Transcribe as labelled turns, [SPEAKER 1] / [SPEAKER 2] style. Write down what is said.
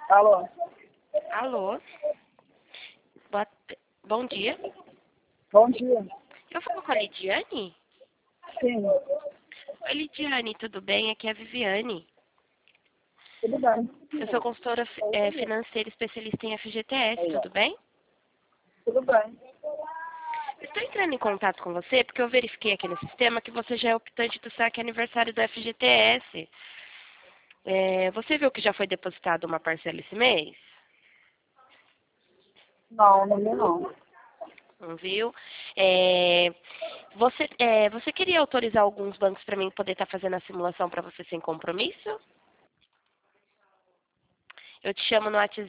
[SPEAKER 1] Alô?
[SPEAKER 2] Alô? Bom dia.
[SPEAKER 1] Bom dia.
[SPEAKER 2] Eu falo com a Lidiane?
[SPEAKER 1] Sim,
[SPEAKER 2] Oi, Lidiane, tudo bem? Aqui é a Viviane.
[SPEAKER 1] tudo bem.
[SPEAKER 2] Eu sou consultora financeira especialista em FGTS, tudo bem?
[SPEAKER 1] Tudo bem.
[SPEAKER 2] Estou entrando em contato com você porque eu verifiquei aqui no sistema que você já é optante do saque aniversário do FGTS. Você viu que já foi depositada uma parcela esse mês?
[SPEAKER 1] Não, não vi não.
[SPEAKER 2] Não viu? Você queria autorizar alguns bancos para mim poder estar fazendo a simulação para você sem compromisso? Eu te chamo no WhatsApp.